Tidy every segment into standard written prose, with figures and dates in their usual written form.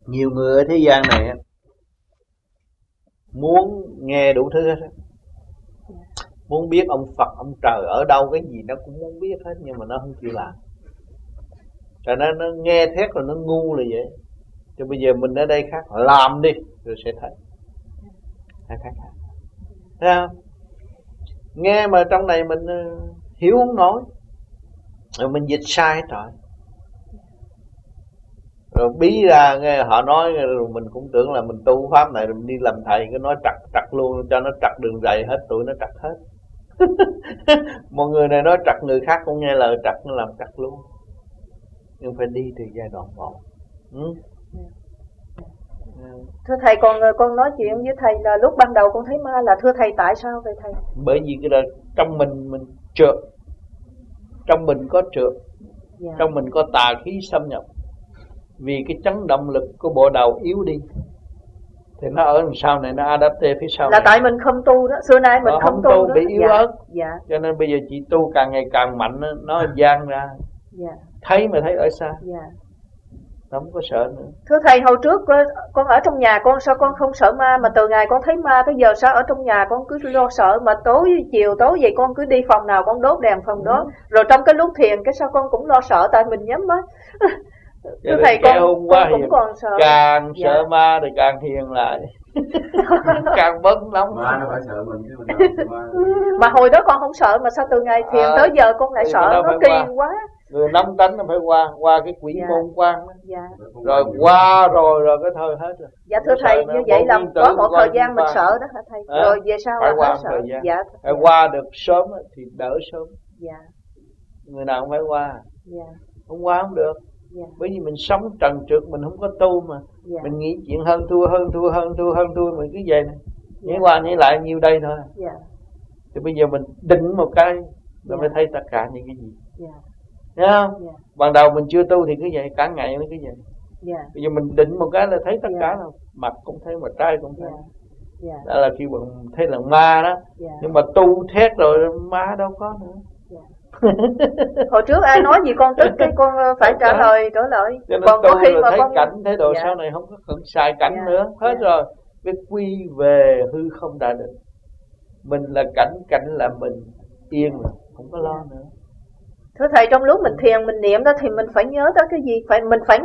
Nhiều người ở thế gian này á, muốn nghe đủ thứ hết á. Muốn biết ông Phật, ông trời ở đâu, cái gì nó cũng muốn biết hết, nhưng mà nó không chịu làm. Cho nên nó nghe thét rồi nó ngu là vậy. Cho bây giờ mình ở đây khác, làm đi rồi sẽ thấy. Thấy không? Nghe mà trong này mình hiểu không nổi, rồi mình dịch sai hết rồi. Rồi bí ra nghe họ nói, rồi mình cũng tưởng là mình tu pháp này, rồi mình đi làm thầy cái nói trật luôn, cho nó trật đường dày hết, tụi nó trật hết. Một người này nói trật, người khác cũng nghe lời trật, nó làm trật luôn. Nhưng phải đi từ giai đoạn 1. Thưa thầy, con nói chuyện với thầy là lúc ban đầu con thấy ma là, thưa thầy tại sao vậy thầy? Bởi vì cái đó trong mình trượt, trong mình có trượt, trong mình có tà khí xâm nhập. Vì cái chấn động lực của bộ đầu yếu đi, thì nó ở đằng sau này nó adapte phía sau. Là này. tại mình không tu đó, xưa nay mình không tu đó. Bị yếu ớt. Cho nên bây giờ chị tu càng ngày càng mạnh, nó gian ra. Thấy mà thấy ở xa. Không có sợ nữa. Thưa thầy, hồi trước con ở trong nhà con, sao con không sợ ma, mà từ ngày con thấy ma tới giờ sao ở trong nhà con cứ lo sợ, mà chiều tối vậy con cứ đi phòng nào con đốt đèn phòng đó. Rồi trong cái lúc thiền cái sao con cũng lo sợ, tại mình nhắm mắt. Thưa thầy, con cũng còn sợ. Càng sợ ma thì càng hiền lại. Càng bớt nóng. Ma nó phải sợ mình chứ mà hồi đó con không sợ, mà sao từ ngày thiền tới giờ con lại sợ, nó kỳ quá. Người nóng tánh nó phải qua cái quỷ môn quan đó. Rồi qua rồi cái thôi hết rồi. Dạ thưa thầy, như vậy là có một thời gian mình sợ đó hả thầy? Rồi về sau phải là qua sợ. Phải qua được sớm thì đỡ sớm. Người nào cũng phải qua. Không qua không được. Bởi vì mình sống trần trượt, mình không có tu mà. Mình nghĩ chuyện hơn thua mình cứ vậy này. Nhảy qua nhảy lại nhiêu đây thôi. Thì bây giờ mình định một cái rồi mới thấy tất cả những cái gì. Thấy không? Ban đầu mình chưa tu thì cứ vậy, cả ngày nó cứ vậy. Bây giờ mình định một cái là thấy tất cả là mặt cũng thấy, mà trai cũng thấy. Đó là khi mình thấy là ma đó. Nhưng mà tu thét rồi ma đâu có nữa. Hồi trước ai nói gì con tức cái con phải trả lời. Còn có khi mà thấy con cảnh, thấy độ sau này không có xài cảnh nữa. Hết rồi. Biết quy về hư không đại định. Mình là cảnh là mình yên rồi, không có lo nữa. Thưa thầy, trong lúc mình thiền mình niệm đó thì mình phải nhớ tới cái gì? Mình phải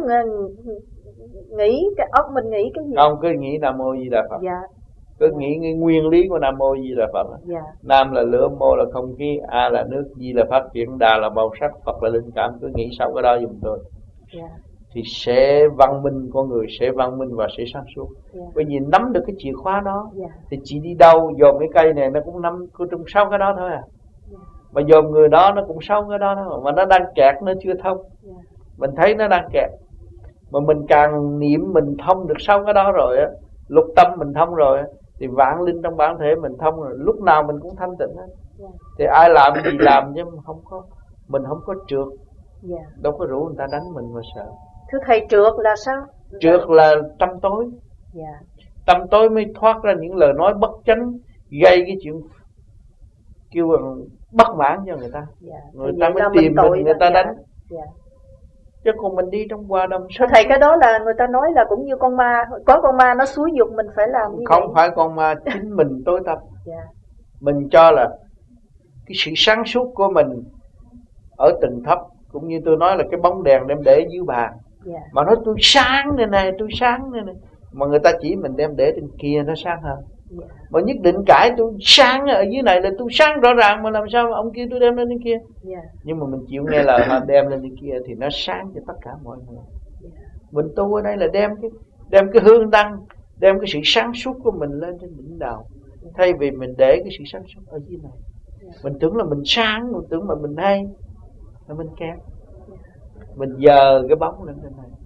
nghĩ cái óc mình nghĩ cái gì? Không, cứ nghĩ Nam Mô Di Đà Phật. Cứ nghĩ cái nguyên lý của Nam Mô Di Đà Phật. Nam là lửa, Mô là không khí, A là nước, Di là phát triển, Đà là màu sắc, Phật là linh cảm. Cứ nghĩ sau cái đó giùm tôi. Thì sẽ văn minh, con người sẽ văn minh và sẽ sáng suốt. Bởi vì nắm được cái chìa khóa đó thì chị đi đâu dòm cái cây này nó cũng nắm trong 6 cái đó thôi à. Mà dòm người đó nó cũng 6 cái đó thôi, mà nó đang kẹt, nó chưa thông. Mình thấy nó đang kẹt, mà mình càng niệm mình thông được 6 cái đó rồi á, lục tâm mình thông rồi á, thì vạn linh trong bản thể mình thông rồi, lúc nào mình cũng thanh tịnh hết. Thì ai làm gì làm, chứ mình không có trượt. Đâu có rủ người ta đánh mình mà sợ. Thưa thầy, trượt là sao? Trượt là tâm tối. Tâm tối mới thoát ra những lời nói bất chánh, gây cái chuyện kêu bằng bất mãn cho người ta. Người ta mới tìm mình, người ta đánh. Chứ còn mình đi trong hòa đồng. Thưa thầy, cái đó là người ta nói là cũng như con ma, có con ma nó xúi giục mình phải làm như không vậy. Phải con ma, chính mình tối tâm. Mình cho là cái sự sáng suốt của mình ở tầng thấp, cũng như tôi nói là cái bóng đèn đem để dưới bàn. Mà nói tôi sáng này, tôi sáng này. Mà người ta chỉ mình đem để trên kia nó sáng hơn. Mà nhất định cãi tôi sáng ở dưới này là tôi sáng rõ ràng, mà làm sao mà ông kia tôi đem lên trên kia. Nhưng mà mình chịu nghe lời họ đem lên trên kia thì nó sáng cho tất cả mọi người. Mình tu ở đây là đem cái hương đăng, đem cái sự sáng suốt của mình lên trên đỉnh đầu, thay vì mình để cái sự sáng suốt ở dưới này. Mình tưởng là mình sáng, mình tưởng là mình hay, là mình kém. Mình dờ cái bóng lên trên này.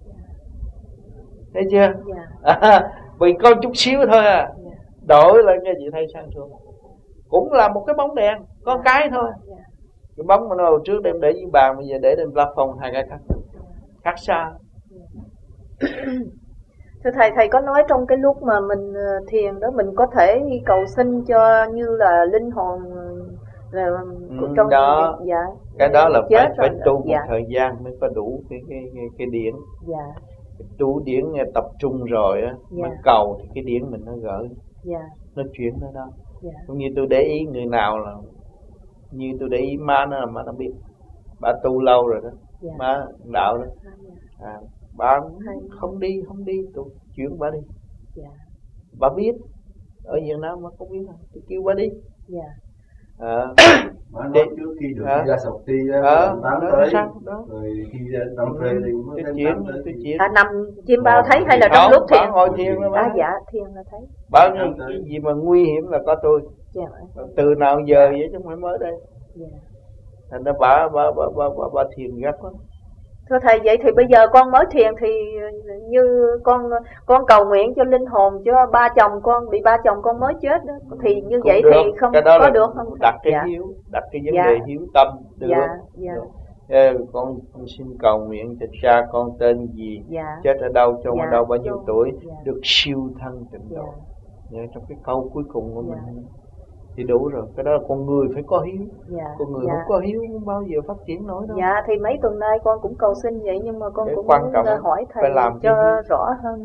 Thấy chưa? Vì có chút xíu thôi à, đổi lên cái gì thay sang suốt. Cũng là một cái bóng đèn, có cái thôi. Cái bóng mà nó hồi trước đem để dưới bàn, bây giờ để lên plafond, hai cái khác xa. Thưa thầy, thầy có nói trong cái lúc mà mình thiền đó, mình có thể cầu xin cho như là linh hồn trong đó. Cái đó là phải tu một thời gian mới có đủ cái điển. trụ điển tập trung rồi á, mới cầu thì cái điển mình nó gỡ, nó chuyển nó đó. Cũng như tôi để ý người nào là, như tôi để ý má nó biết, bà tu lâu rồi đó, má đạo đó, bà không đi, tôi chuyển bà đi, bà biết ở Việt Nam mà không biết, tôi kêu bà đi. Má nói trước khi được ra sọc ti đó, tới đó. Rồi khi ra năm phê thì mới tôi chuyển. Nằm chim bao thấy hay là trong lúc thiền? Ngồi thiền là dạ, thiền là thấy. Bao nhiêu cái gì mà nguy hiểm là có tôi. Từ nào giờ vậy chứ không phải mới đây. Thành ra bà thiền gấp lắm. Thưa thầy, vậy thì bây giờ con mới thiền thì như con cầu nguyện cho linh hồn cho ba chồng con, bị ba chồng con mới chết đó, thì như cũng vậy được. Thì không có được không? Đặt cái hiếu, đặt cái vấn đề hiếu tâm được. Con xin cầu nguyện cho cha con tên gì, chết ở đâu, trong ở đâu, bao nhiêu tuổi, được siêu thân tịnh độ. Trong cái câu cuối cùng của mình thì đủ rồi. Cái đó là con người phải có hiếu. Con người không có hiếu không bao giờ phát triển nổi đâu. Dạ, thì mấy tuần nay con cũng cầu xin vậy, nhưng mà con cũng quan trọng hỏi thầy cho rõ hơn.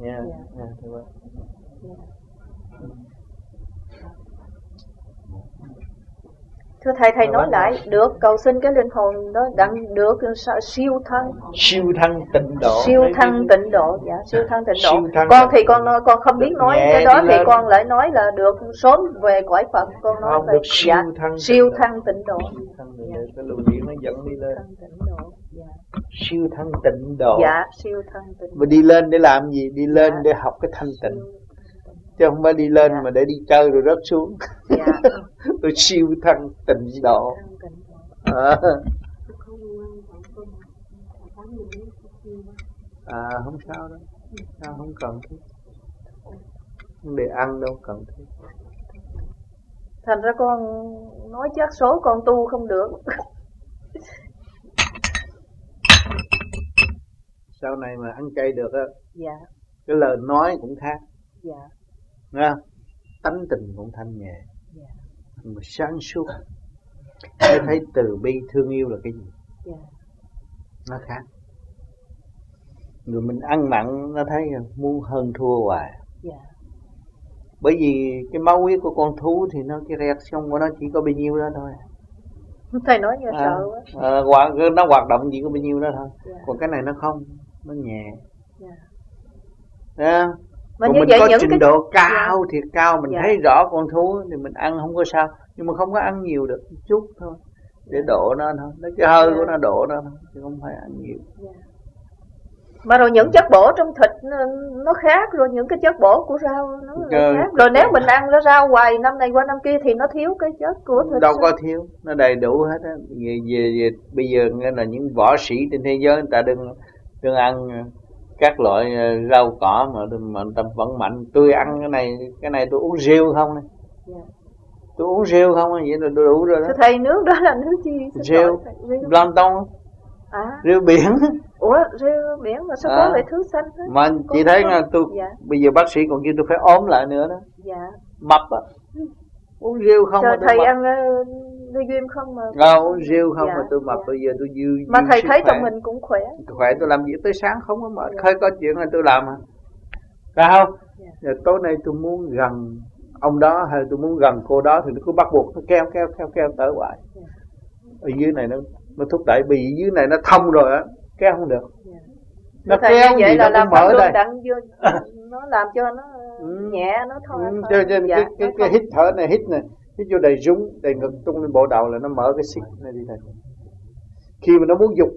Thưa thầy nói lại, được cầu xin cái linh hồn đó đặng được siêu thân tịnh độ. Siêu thân tịnh độ, dạ, siêu thân tịnh độ. Con thì con không biết nói cái đó thì con lại nói là được sớm về cõi Phật. Con nói là siêu thân tịnh độ. Cái luồng điển nó dẫn đi lên. Siêu thân tịnh độ. Dạ, siêu thân tịnh độ. Mà đi lên để làm gì? Đi lên để học cái thanh tịnh. Chứ không phải đi lên mà để đi chơi rồi rớt xuống. Tôi siêu thân tịnh độ. Không sao đâu, không cần thiết, không để ăn đâu cần thiết. Thành ra con nói chắc số con tu không được. Sau này mà ăn chay được á, cái lời nói cũng khác. Nghe không? Tánh tình cũng thanh nhẹ, mà sáng suốt. Để thấy từ bi thương yêu là cái gì? Nó khác. Rồi mình ăn mặn nó thấy muốn hơn thua hoài. Bởi vì cái máu huyết của con thú thì nó cái reaction của nó chỉ có bao nhiêu đó thôi. Thầy nói nghe sợ quá. Nó hoạt động chỉ có bao nhiêu đó thôi. Còn cái này nó không, nó nhẹ. Còn mình có trình độ cao thiệt cao, mình thấy rõ con thú thì mình ăn không có sao, nhưng mà không có ăn nhiều được, chút thôi để độ nó thôi, cái hơi của nó độ nó thôi, chứ không phải ăn nhiều. Mà rồi những chất bổ trong thịt nó khác, rồi những cái chất bổ của rau nó khác. Rồi nếu mình ăn cái rau hoài năm này qua năm kia thì nó thiếu cái chất của thịt. Đâu có thiếu, nó đầy đủ hết á. Bây giờ nghe là những võ sĩ trên thế giới người ta đừng ăn các loại rau cỏ mà người ta vẫn mạnh. Tôi ăn cái này tôi uống rượu không này. Tôi uống rượu không, vậy là đủ rồi đó. Thầy nước đó là nước gì? Rượu, Blanton. Rượu biển. Ủa, rượu biển mà sao có lại thứ xanh hết? Mà chị thấy là tôi bây giờ bác sĩ còn kêu tôi phải ốm lại nữa đó. Mập á. Uống rượu không mà thầy mập. ăn đi gym không mà. Uống rượu không mà tôi mập, bây giờ tôi dư. Mà thầy thấy trong mình cũng khỏe. Khỏe, tôi làm việc tới sáng không có mệt, khơi có chuyện là tôi làm à. Phải không? Rồi tối nay tôi muốn gần ông đó hay tôi muốn gần cô đó thì cứ bắt buộc nó kéo tới hoài. Ở dưới này nó thúc đẩy, vì dưới này nó thông rồi á, kéo không được. Nó kéo vậy là làm mở đây. Nó làm cho nó nhẹ, nó thôi. Cái hít thở này, hít vô đầy rúng, đầy ngực tung lên bộ đầu là nó mở cái xích này đi này. Khi mà nó muốn dục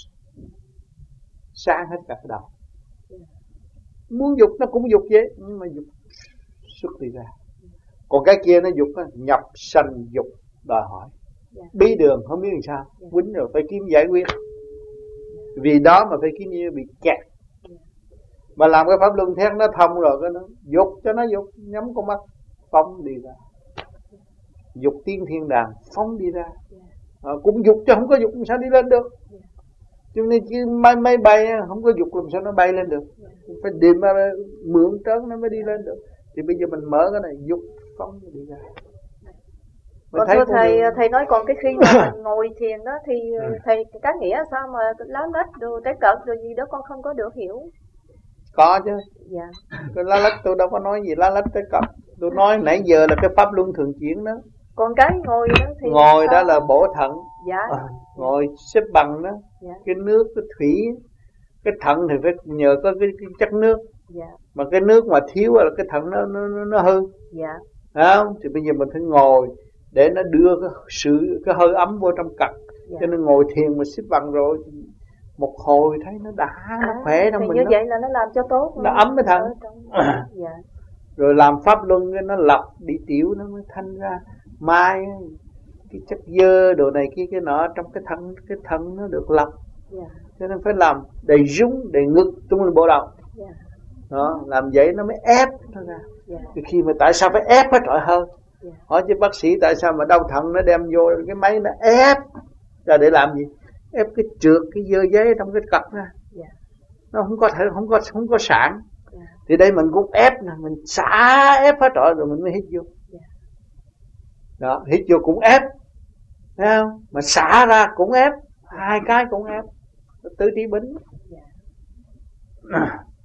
sáng hết cả cái đầu. Muốn dục nó cũng dục vậy, nhưng mà dục xuất đi ra. Còn cái kia nó dục nhập sanh dục đòi hỏi. Bí đường không biết làm sao, quýnh rồi phải kiếm giải quyết. Vì đó mà phải kiếm như bị kẹt. Mà làm cái pháp luân thiên nó thông rồi, cái nó dục cho nó dục, nhắm con mắt phóng đi ra. Dục tiên thiên đàng phóng đi ra. Cũng dục chứ không có dục làm sao đi lên được. Cho nên chứ máy bay không có dục làm sao nó bay lên được. Phải điềm ra mượn trớn nó mới đi lên được. Thì bây giờ mình mở cái này dục phóng đi ra. Còn thưa thầy nói còn cái khi mà mình ngồi thiền đó thì thầy cái nghĩa sao mà lá lách đồ trái cợt rồi gì đó con không có được hiểu. Có chứ. Dạ. Cái lá lách tôi đâu có nói gì lá lách tới cặp. Tôi nói nãy giờ là cái pháp luân thường chuyển đó. Còn cái ngồi đó thì ngồi đó là bổ thận. Dạ. Ngồi xếp bằng đó. Dạ. Cái nước, cái thủy, cái thận thì phải nhờ có cái chất nước. Dạ. Mà cái nước mà thiếu là cái thận nó hư. Dạ. Phải không? Thì bây giờ mình phải ngồi để nó đưa cái hơi ấm vô trong cật. Dạ. Cho nên ngồi thiền mà xếp bằng rồi một hồi thấy nó đã, nó khỏe trong mình. Như vậy là nó làm cho tốt. Nó ấm cái thận. Dạ. Rồi làm pháp luân nó lọc đi tiểu nó mới thanh ra. Mai cái chất dơ đồ này kia cái nọ trong cái thân nó được lọc. Yeah. Cho nên phải làm đầy rúng, đầy ngực tung lên bộ đầu. Yeah. Đó, làm vậy nó mới ép nó ra. Yeah. Khi mà tại sao phải ép hết trọi hơn? Yeah. Hỏi chứ bác sĩ tại sao mà đau thận nó đem vô cái máy nó ép ra để làm gì? Ép cái trượt cái dơ giấy trong cái cặp ra. Yeah. Nó không có sản. Yeah. Thì đây mình cũng ép nè, mình xả ép hết trọi rồi mình mới hít vô. Yeah. Đó, hít vô cũng ép. Thấy không? Mà xả ra cũng ép, hai cái cũng ép. Tứ trí bính. Yeah.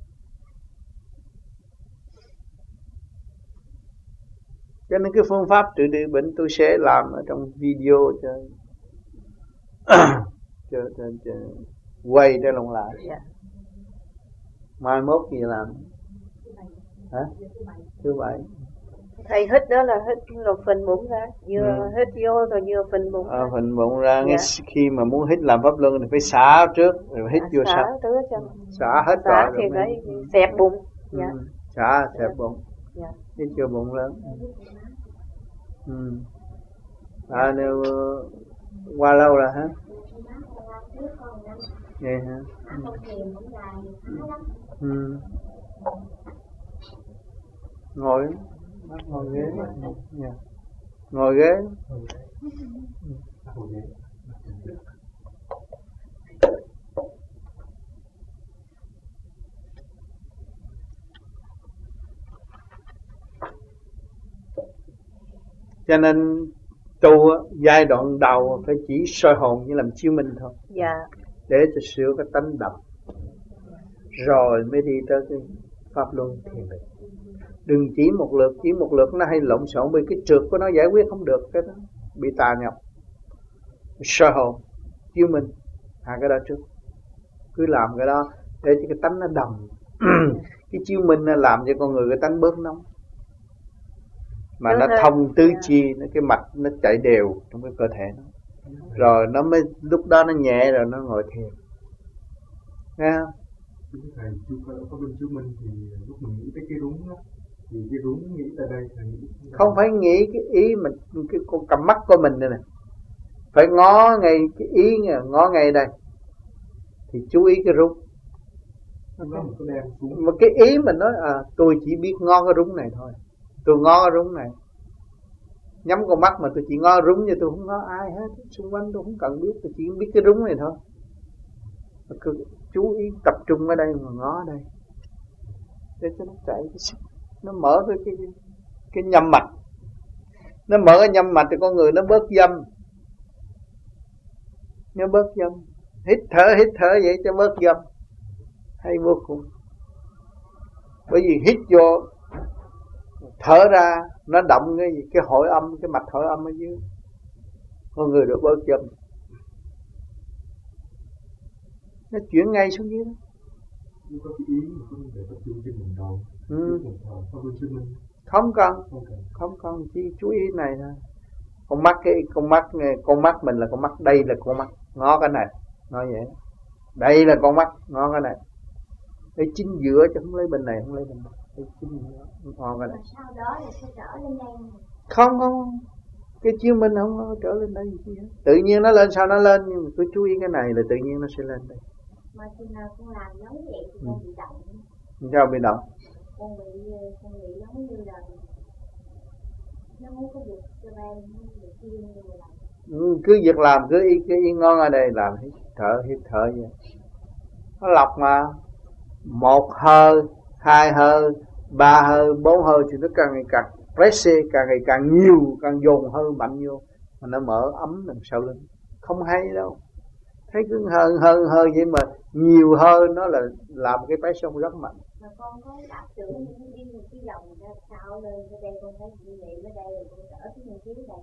Cho nên cái phương pháp trị địa bệnh tôi sẽ làm ở trong video cho quay cho lòng lại. Yeah. Mai mốt gì làm? Hả? Thứ bảy. Thầy hít đó là hít rồi phình bụng ra, vừa hít vô rồi vừa phình bụng ra. Phình bụng ra. Yeah. Khi mà muốn hít làm pháp luân thì phải xả trước rồi hít vô sau. Xả hết rồi thì phải xẹp bụng. Dạ. Xả xẹp bụng. Dạ. Hít vô bụng lớn. Nếu qua lâu rồi hả? Vậy hả? Ngồi ghế. Yeah. Ngồi ghế. Cho nên tu giai đoạn đầu phải chỉ soi hồn như làm chiếu minh thôi. Dạ. Để cho sửa cái tánh đậm. Rồi mới đi tới cái pháp luân thiền định. Đừng chỉ một lượt nó hay lộn xộn, bởi cái trượt của nó giải quyết không được, cái đó bị tà nhập. Soi hồn, chiếu minh, hai cái đó trước. Cứ làm cái đó để cho cái tánh nó đầm. Cái chiếu minh nó làm cho con người cái tánh bớt nóng. Mà nó thông tứ chi, cái mạch nó chạy đều trong cái cơ thể nó. Rồi nó mới lúc đó nó nhẹ rồi nó ngồi thiền. Nghe không? Thầy có bên chiếu minh thì lúc mình nghĩ tới cái rúng đó, thì cái rúng nghĩ tới đây thầy nghĩ không phải nghĩ cái ý mình, cái con cầm mắt của mình đây nè, phải ngó ngay cái ý, ngó ngay đây thì chú ý cái rúng. Mà cái ý mình nói tôi chỉ biết ngó cái rúng này thôi, tôi ngó cái rúng này, nhắm con mắt mà tôi chỉ ngó rúng, như tôi không ngó ai hết xung quanh, tôi không cần biết, tôi chỉ biết cái rúng này thôi. Cứ chú ý tập trung ở đây mà ngó ở đây để cho nó chạy, nó mở cái nhâm mạch, nó mở cái nhâm mạch thì con người nó bớt dâm, nó bớt dâm. Hít thở vậy cho bớt dâm, hay vô cùng. Bởi vì hít vô thở ra nó động cái hội âm, cái mạch hội âm ở dưới, con người được bớt dâm, nó chuyển ngay xuống dưới đó. Có cái ý mà không để tập trung trên mình đâu. Không cần chỉ chú ý này thôi. Con mắt mình là con mắt, đây là con mắt, ngó cái này, ngó vậy. Đây là con mắt, ngó cái này. Đây chính giữa chứ không lấy bên này, không lấy bên này. Đây chính giữa, ngó cái này. Sau đó là sẽ trở lên đây. Không. Cái chiếu minh không có trở lên đây gì hết. Tự nhiên nó lên sao nó lên, nhưng mà cứ chú ý cái này là tự nhiên nó sẽ lên đây. Mà khi nào con làm giống vậy thì con bị động. Sao bị động? Con bị giống như là nó không có việc cho em, việc kia như là. Cứ việc làm, cứ y ngon ở đây làm, hít thở vậy. Nó lọc mà. 1 hơi, 2 hơi, 3 hơi, 4 hơi thì nó càng ngày càng press, càng ngày càng nhiều, càng dồn hơi mạnh vô, mà nó mở ấm đằng sau lưng. Không hay đâu. thấy cứ hơi vậy mà nhiều hơi nó là làm cái bãi sông rất mạnh. Mà con có đặt tưởng đi một cái vòng ra sao lên ở đây con thấy chị niệm ở đây rồi con trở xuống một phía đây.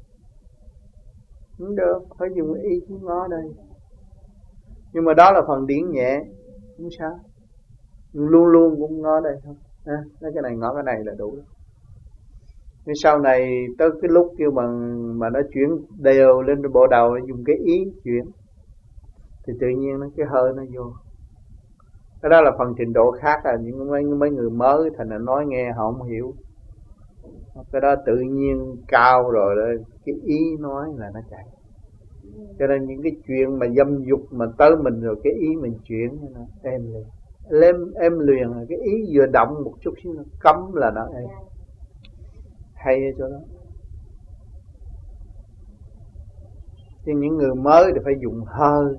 Không được, phải dùng ý chí ngó đây. Nhưng mà đó là phần điển nhẹ, không sao. Nhưng luôn luôn cũng ngó đây thôi. Cái này ngó cái này là đủ. Nhưng sau này tới cái lúc kêu mà nó chuyển đều lên bộ đầu, dùng cái ý chuyển thì tự nhiên nó cái hơi nó vô. Cái đó là phần trình độ khác, là những mấy người mới thành là nói nghe họ không hiểu. Cái đó tự nhiên cao rồi đó, cái ý nói là nó chạy. Cho nên những cái chuyện mà dâm dục mà tới mình rồi cái ý mình chuyển nó êm liền. Em liền là cái ý vừa động một chút xíu nó cấm là nó êm. Hay ở chỗ đó. Chứ những người mới thì phải dùng hơi,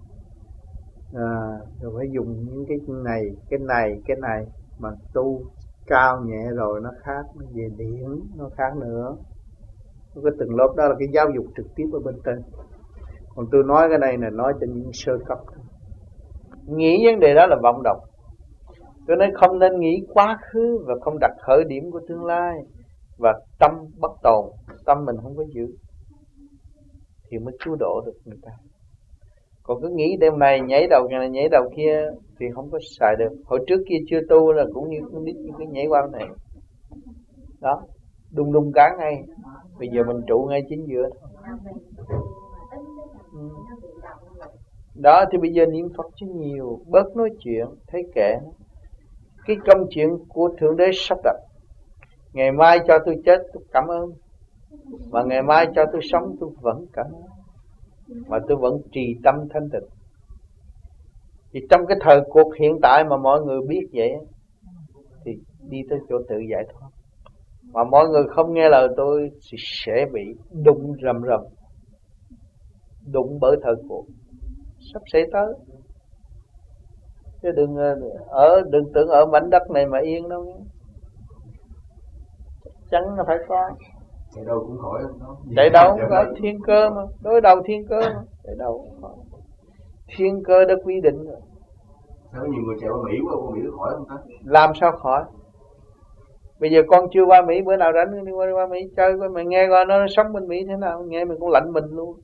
rồi phải dùng những cái này mà tu cao nhẹ rồi nó khác, nó về điển nó khác nữa. Cái từng lớp đó là cái giáo dục trực tiếp ở bên trên. Còn tôi nói cái này là nói cho những sơ cấp. Nghĩ vấn đề đó là vọng động. Tôi nói không nên nghĩ quá khứ và không đặt khởi điểm của tương lai. Và tâm bất tồn, tâm mình không có giữ thì mới cứu độ được người ta. Còn cứ nghĩ đêm này nhảy đầu kia này nhảy đầu kia thì không có xài được. Hồi trước kia chưa tu là cũng như con nít cái nhảy qua này đó, đung cá ngay. Bây giờ mình trụ ngay chính giữa thôi. Đó thì bây giờ niệm Phật chứ nhiều, bớt nói chuyện, thấy kệ. Cái công chuyện của Thượng Đế sắp đặt. Ngày mai cho tôi chết tôi cảm ơn, mà ngày mai cho tôi sống tôi vẫn cảm ơn, mà tôi vẫn trì tâm thanh tịnh. Thì trong cái thời cuộc hiện tại mà mọi người biết vậy thì đi tới chỗ tự giải thoát. Mà mọi người không nghe lời tôi thì sẽ bị đụng rầm, đụng bởi thời cuộc sắp xảy tới. Chứ đừng tưởng ở mảnh đất này mà yên đâu nhé. Chắn nó phải có. Chạy đâu cũng khỏi. Chạy đâu cũng có thiên cơ mà, đối đầu thiên cơ mà, chạy đâu cũng khỏi. Thiên cơ đã quy định rồi. Sao nhiều người chạy qua Mỹ qua Mỹ khỏi không ta? Làm sao khỏi? Bây giờ con chưa qua Mỹ, bữa nào rảnh đi qua Mỹ chơi coi mày nghe coi nó sống bên Mỹ thế nào, nghe mình cũng lạnh mình luôn.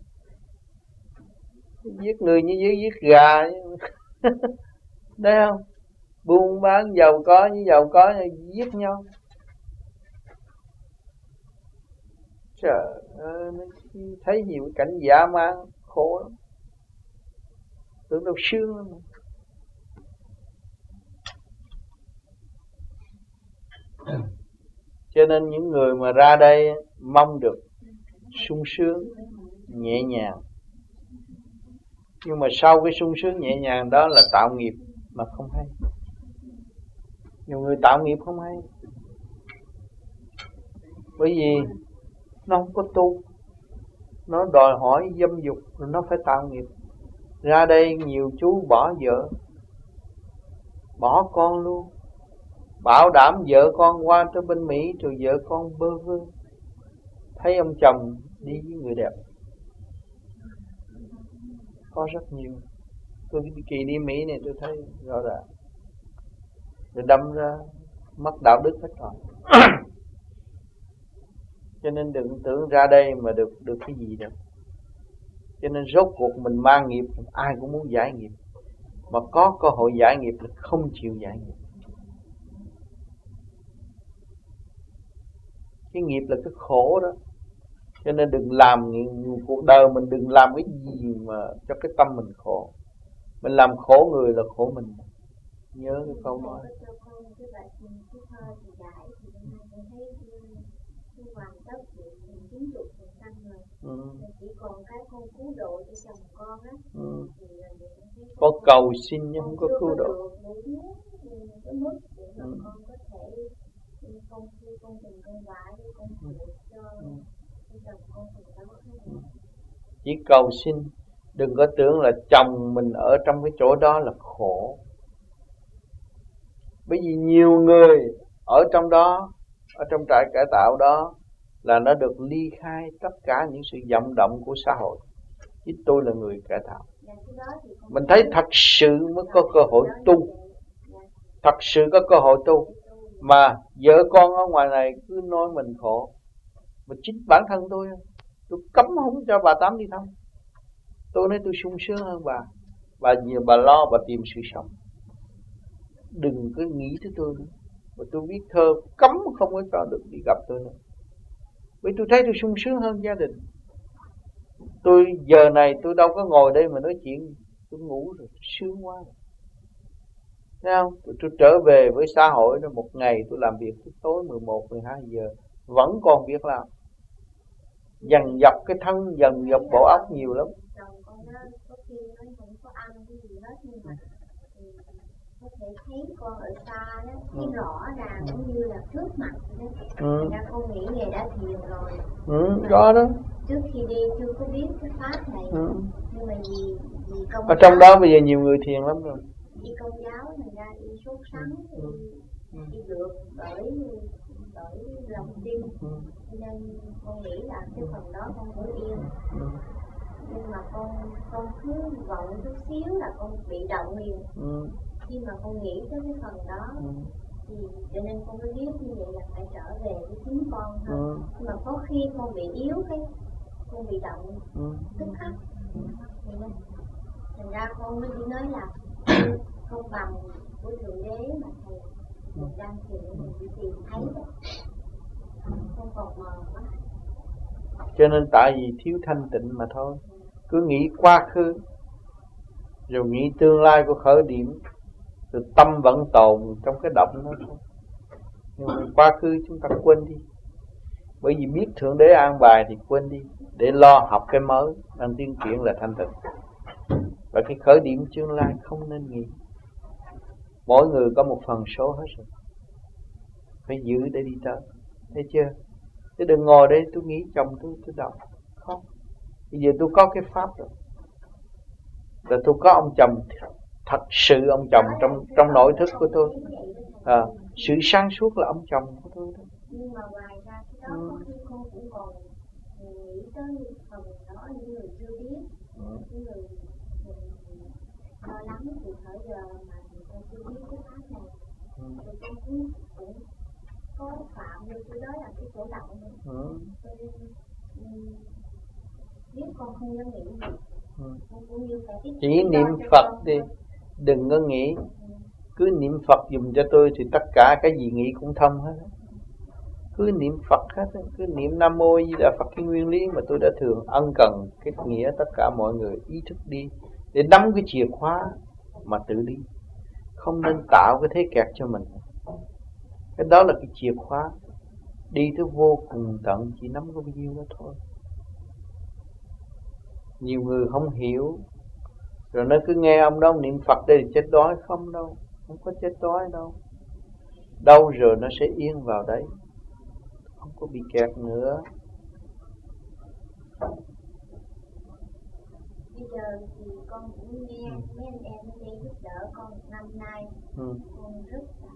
Giết người như giết gà. Đấy không? Buôn bán giàu có với giàu có giết nhau. Trời ơi, thấy nhiều cảnh dã man khổ lắm. Tưởng đâu sướng lắm. Cho nên những người mà ra đây mong được sung sướng, nhẹ nhàng. Nhưng mà sau cái sung sướng nhẹ nhàng đó là tạo nghiệp mà không hay. Nhiều người tạo nghiệp không hay. Bởi vì nó không có tu, nó đòi hỏi dâm dục rồi nó phải tạo nghiệp. Ra đây nhiều chú bỏ vợ, bỏ con luôn, bảo đảm vợ con qua tới bên Mỹ rồi vợ con bơ vơ, thấy ông chồng đi với người đẹp. Có rất nhiều. Tôi kỳ đi Mỹ này tôi thấy rõ ràng. Rồi đâm ra mất đạo đức hết rồi. Cho nên đừng tưởng ra đây mà được cái gì đâu. Cho nên rốt cuộc mình mang nghiệp, ai cũng muốn giải nghiệp. Mà có cơ hội giải nghiệp là không chịu giải nghiệp. Cái nghiệp là cái khổ đó. Cho nên đừng làm cuộc đời mình, đừng làm cái gì mà cho cái tâm mình khổ. Mình làm khổ người là khổ mình. Nhớ cái câu nói. Chỉ còn cái con cứu độ cho chồng con á. Có cầu xin nhưng không có cứu độ. Cái mức để mà con có thể con tình con vải con phụ cho chồng con thành công. Chỉ cầu xin, đừng có tưởng là chồng mình ở trong cái chỗ đó là khổ. Bởi vì nhiều người ở trong đó, ở trong trại cải tạo đó là nó được ly khai tất cả những sự vọng động của xã hội. Chứ tôi là người cải tạo. Mình thấy thật sự mới có cơ hội tu. Thật sự có cơ hội tu. Mà vợ con ở ngoài này cứ nói mình khổ. Mà chính bản thân tôi cấm không cho bà Tám đi thăm. Tôi nói tôi sung sướng hơn bà. Bà nhiều bà lo, bà tìm sự sống. Đừng có nghĩ tới tôi nữa. Mà tôi viết thơ cấm không có cho được đi gặp tôi nữa. Vì tôi thấy tôi sung sướng hơn gia đình. Tôi giờ này tôi đâu có ngồi đây mà nói chuyện. Tôi ngủ rồi, tôi sướng quá. Thấy không? Tôi trở về với xã hội đó. Một ngày tôi làm việc tới tối 11, 12 giờ vẫn còn việc làm. Dần dập cái thân, dần dập bộ óc nhiều lắm. Có thể thấy con ở xa đó, thấy rõ ràng cũng như là trước mặt đó. Thành ra con nghĩ nghề đã thiền rồi. Đó đó. Trước khi đi chưa có biết cái pháp này. Nhưng mà vì công ở trong đó bây giờ nhiều người thiền lắm rồi. Đi công giáo thành ra đi sốt sắng, đi được bởi lòng tin. Nên con nghĩ là cái phần đó con cứ yên. Nhưng mà con cứ vọng chút xíu là con bị động liền. Khi mà con nghĩ tới cái phần đó thì cho nên con mới biết như vậy là phải trở về với chính con thôi. Nhưng mà có khi con bị yếu cái con bị động tức khắc. Thành ra con mới chỉ nói là không bằng của Thượng Đế mà thầy mình đang thiền mình chỉ tìm thấy đó. Không còn mờ quá. Cho nên tại vì thiếu thanh tịnh mà thôi. Cứ nghĩ quá khứ rồi nghĩ tương lai của khởi điểm, rồi tâm vẫn tồn trong cái động đó thôi. Nhưng mà quá khứ chúng ta quên đi. Bởi vì biết Thượng Đế an bài thì quên đi, để lo học cái mới, đang tiến triển là thanh tịnh. Và cái khởi điểm tương lai không nên nghĩ. Mỗi người có một phần số hết rồi, phải giữ để đi tới. Thấy chưa? Chứ đừng ngồi đây tôi nghĩ chồng tôi đọc. Không. Bây giờ tôi có cái pháp rồi. Rồi tôi có ông chồng, thật sự ông chồng trong nội thức của tôi. Sự sáng suốt là ông chồng của tôi đó. Nhưng mà ngoài ra cái đó có khi con cũng còn nghĩ tới phần đó những người chưa biết, những người lo lắng từ thời giờ mà người ta chưa biết cái pháp này. Rồi con cũng có phạm như cái đó là cái cổ động nữa. Cho nên biết con không dám nghĩ gì. Chỉ niệm Phật đi, đừng có nghĩ. Cứ niệm Phật dùm cho tôi thì tất cả cái gì nghĩ cũng thông hết. Cứ niệm Phật hết, cứ niệm Nam Mô Di Đà Phật cái nguyên lý mà tôi đã thường ân cần cái nghĩa tất cả mọi người ý thức đi để nắm cái chìa khóa mà tự đi. Không nên tạo cái thế kẹt cho mình. Cái đó là cái chìa khóa đi tới vô cùng tận, chỉ nắm có bao nhiêu đó thôi. Nhiều người không hiểu, rồi nó cứ nghe ông đó niệm Phật đây thì chết đói. Không đâu, không có chết đói đâu. Đâu rồi nó sẽ yên vào đấy, không có bị kẹt nữa. Bây giờ thì con cũng nghe mấy anh em ở đây giúp đỡ con một năm nay. Con rất là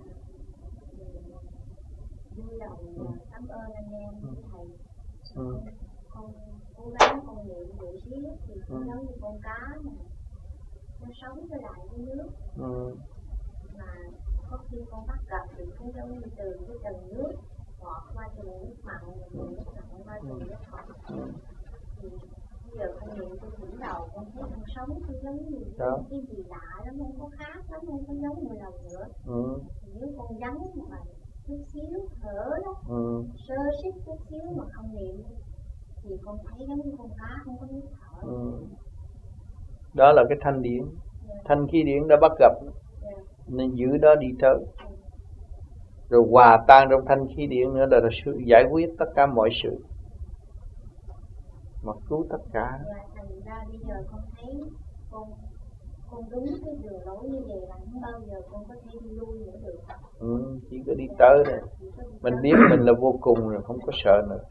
vui lòng cảm ơn anh em với thầy. Con cố gắng con niệm buổi xíu thì cũng giống như con cá mà nó sống với lại cái nước. Mà có khi con bắt gặp thì cũng giống như từ cái tầng nước ngọt qua từ nước mặn, từ nước mặn qua từ nước ngọt. Thì bây giờ con niệm tôi thử đầu con thấy con sống tôi giống như cái gì lạ lắm, không có khác lắm, không có giống người đầu nữa. Nếu con vắng mà chút xíu thở đó, sơ xích chút xíu mà không niệm thì con thấy giống như con cá không có nước thở. Đó là cái thanh điển. Thanh khí điển đã bắt gặp, nên giữ đó đi tới. Rồi hòa tan trong thanh khí điển nữa là sự giải quyết tất cả mọi sự, mà cứu tất cả. Thành ra bây giờ con thấy con đúng cái đường lối như vậy là không bao giờ con có thể đi lui nữa được. Chỉ có đi tới rồi. Mình biết mình là vô cùng rồi, không có sợ nữa.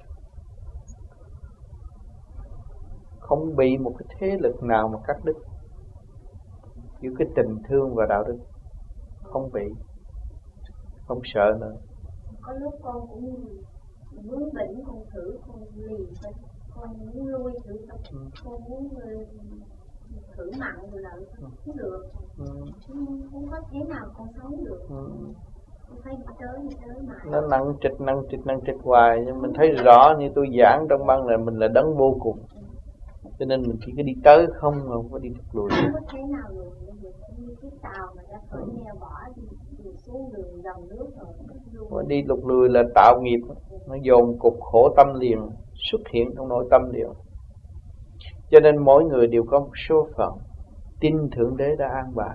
Không bị một cái thế lực nào mà cắt đứt. Giữ cái tình thương và đạo đức, không bị, không sợ nữa. Có lúc con cũng muốn bệnh, con thử con lì, con muốn lui thử, con muốn thử mặn rồi là không được, không có thế nào con sống được. Con phải đi tới mãi. Nó nặng trịch hoài, nhưng mình thấy rõ như tôi giảng trong băng là mình là đấng vô cùng, cho nên mình chỉ có đi tới không có đi thụt lùi. Không có thế nào rồi, bây giờ như cái tàu mà ra khỏi neo bỏ đi xuống đường dòng nước rồi. Đi lục lùi là tạo nghiệp, nó dồn cục khổ tâm liền xuất hiện trong nội tâm liền. Cho nên mỗi người đều có một số phận, tin Thượng Đế đã an bài.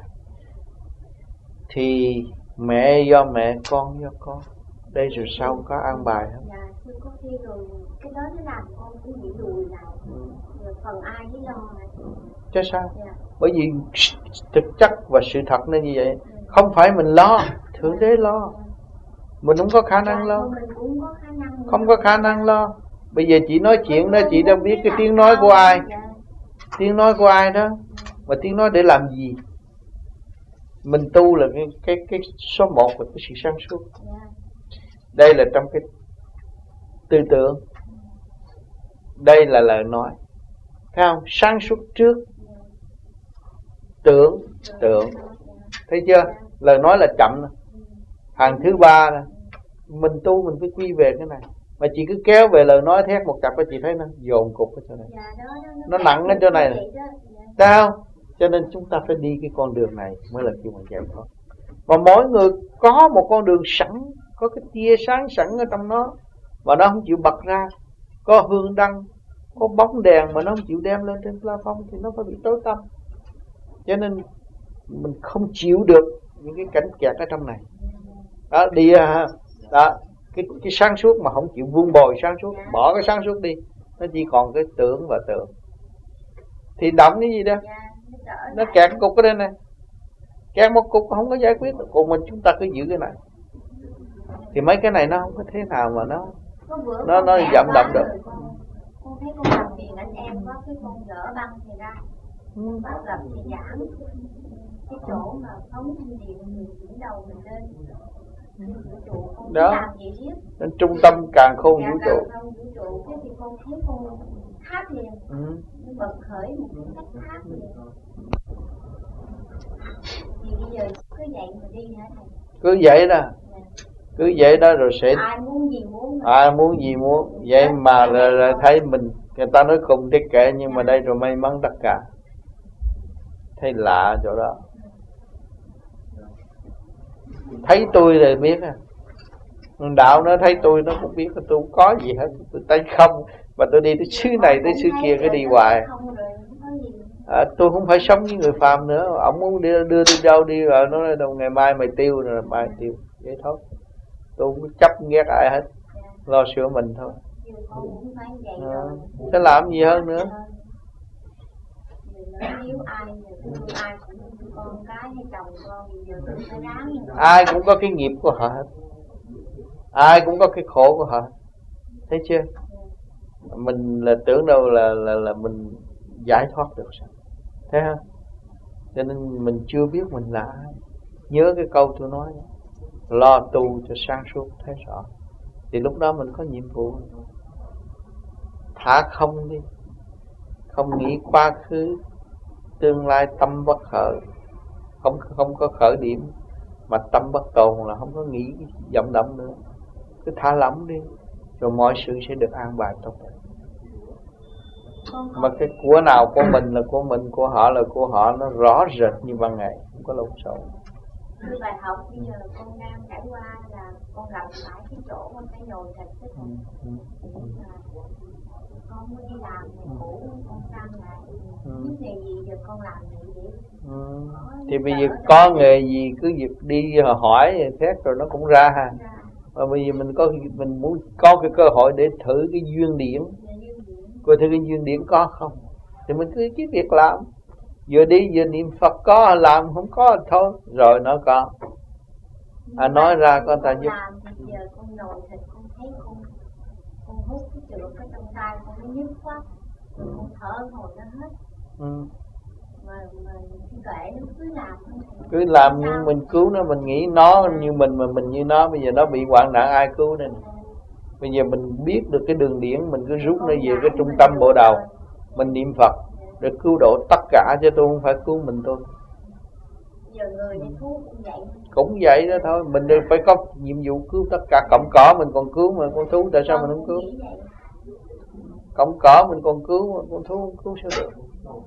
Thì mẹ do mẹ, con do con. Đây rồi sau có an bài không? Dạ, thưa có khi rồi cái đó nó làm con cũng bị lùi lại. Rồi phần ai mới lo này. Chứ sao? Dạ. Bởi vì thực chất và sự thật nó như vậy. Không phải mình lo, Thượng Đế lo. Mình không có khả năng lo. Không có khả năng lo. Bây giờ chị nói chuyện đó, chị đâu biết cái tiếng nói của ai. Tiếng nói của ai đó. Mà tiếng nói để làm gì? Mình tu là cái số 1 là cái sự sáng suốt. Đây là trong cái tư tưởng. Đây là lời nói. Thấy không? Sáng suốt trước. Tưởng. Thấy chưa? Lời nói là chậm. Hàng thứ 3 là mình tu mình phải quy về cái này. Mà chị cứ kéo về lời nói thét một cặp đó, chị thấy nó dồn cục ở chỗ này. Nó nặng ở chỗ này nè. Thấy không? Cho nên chúng ta phải đi cái con đường này mới là kêu bằng giải thoát. Mà mỗi người có một con đường sẵn, có cái tia sáng sẵn ở trong nó, mà nó không chịu bật ra. Có hương đăng, có bóng đèn mà nó không chịu đem lên trên plafond thì nó phải bị tối tăm. Cho nên mình không chịu được những cái cảnh kẹt ở trong này. Đó, đi đó, cái sáng suốt mà không chịu vun bồi sáng suốt, bỏ cái sáng suốt đi, nó chỉ còn cái tưởng và tưởng. Thì động cái gì đó, nó kẹt cục ở đây này, kẹt một cục không có giải quyết được. Còn mình chúng ta cứ giữ cái này, thì mấy cái này nó không có thế nào mà nó dậm đậm được. Con thấy con làm phiền anh em quá, cái con dỡ băng thì ra, bắt gặp thì giảm cái chỗ mà phóng thanh điện mình chuyển đầu mình lên. Đó, nên trung tâm càng khôn vũ trụ. Cái thì con thấy con khác liền, bật khởi một cách khác liền. Thì bây giờ cứ vậy mà đi hả thầy? Cứ vậy đó. Cứ vậy đó rồi sẽ ai muốn gì muốn. Ai muốn gì muốn. Vậy mà là thấy mình, người ta nói không thiết kệ, nhưng mà đây rồi may mắn tất cả. Thấy lạ chỗ đó. Thấy tôi là biết à. Đạo nó thấy tôi nó cũng biết là tôi không có gì hết. Tôi tay không. Mà tôi đi tới xứ này tới xứ kia cái đi hoài. Tôi không phải sống với người phàm nữa. Ông muốn đưa tôi đâu đi rồi. Nó nói đâu ngày mai mày tiêu rồi mai tiêu. Vậy thôi. Tôi không chấp ghét ai hết. Lo sửa mình thôi. Thế làm gì hơn nữa. Ai cũng có cái nghiệp của họ hết. Ai cũng có cái khổ của họ. Thấy chưa? Mình là tưởng đâu là mình giải thoát được sao? Thấy không? Cho nên mình chưa biết mình là ai. Nhớ cái câu tôi nói, lo tu cho sáng suốt thấy rõ. Thì lúc đó mình có nhiệm vụ. Thả không đi. Không nghĩ quá khứ, tương lai tâm bất khởi. Không có khởi điểm. Mà tâm bất tồn là không có nghĩ vọng động nữa. Cứ thả lỏng đi, rồi mọi sự sẽ được an bài tốt đẹp. Mà cái của nào của mình là của mình, của họ là của họ, nó rõ rệt như ban ngày, không có lộn xộn. Như bài học bây giờ là con đang trải qua là con gặp lại cái chỗ con phải nhồi thịt cái con mới đi làm thì cũ con sang lại những nghề gì giờ con làm nghề gì. Thì bây giờ có nghề gì cứ việc đi hỏi xét rồi nó cũng ra ha. Mà bây giờ mình muốn có cái cơ hội để thử cái duyên điển, coi thử cái duyên điển có không, thì mình cứ cái việc làm, vừa đi vừa niệm Phật, có làm không có thôi, rồi nó có. Nói ra con ta giúp. Giờ con nhồi thịt con thấy con hút cái trượt cái trong tay con nó nhức quá, con thở hồi nó hết. Mà kệ nó cứ làm. Cứ làm nhưng mình cứu nó, mình nghĩ nó như mình mà mình như nó, bây giờ nó bị hoạn nạn ai cứu nên. Bây giờ mình biết được cái đường điển, mình cứ rút nó về cái trung tâm bộ đầu, mình niệm Phật, để cứu độ tất cả, chứ tôi không phải cứu mình tôi. Giờ người thì thú cũng vậy. Cũng vậy đó thôi, mình đều phải có nhiệm vụ cứu tất cả. Cọng cỏ mình còn cứu mà con thú tại sao mình không cứu? Cọng cỏ mình còn cứu mà con thú không cứu sao được?